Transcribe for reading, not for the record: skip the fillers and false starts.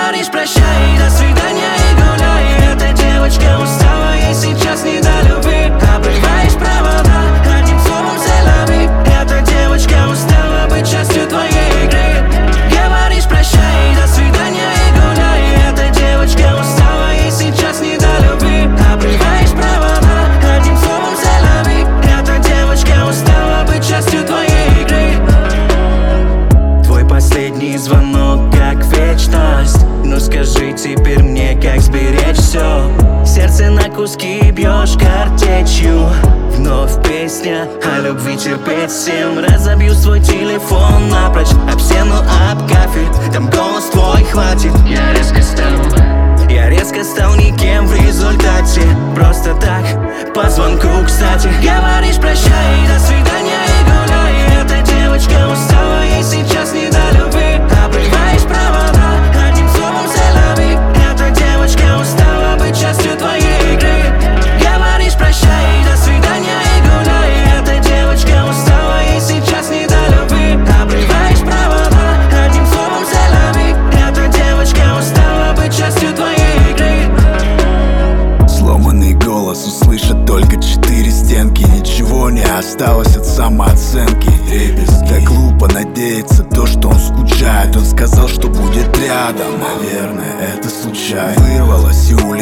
Говоришь прощай, до свидания и гуляй. Эта девочка устала, ей сейчас не до любви. Обрываешь провода, одним словом селяви. Эта девочка устала быть частью твоей игры. Говоришь прощай, до свидания и гуляй. Эта девочка устала, ей сейчас не до любви. Обрываешь провода, одним словом селяви. Эта девочка устала быть частью твоей игры. Твой последний звонок как вечность. Ну скажи теперь мне, как сберечь все. Сердце на куски бьешь картечью. Вновь песня о любви, терпеть всем. Разобью свой телефон напрочь об стену, об кафель. Там голос твой хватит. Я резко стал никем в результате. Просто так, по звонку, кстати. Говоришь прощай, до свидания и гуляй. Эта девочка устала, ей сейчас не до любви. Обрываешь провода, одним словом селяви. Эта девочка устала быть частью твоей игры. Говоришь прощай, до свидания и гуляй. Эта девочка устала, ей сейчас не до любви. Обрываешь провода, одним словом селяви. Эта девочка устала быть частью твоей игры. Сломанный голос услышат только 4 стенки. Ничего не осталось от самооценки. Так глупо надеяться то, что он скучает. Он сказал, что будет рядом. Наверное, это случайно. Вырвалась и улетела.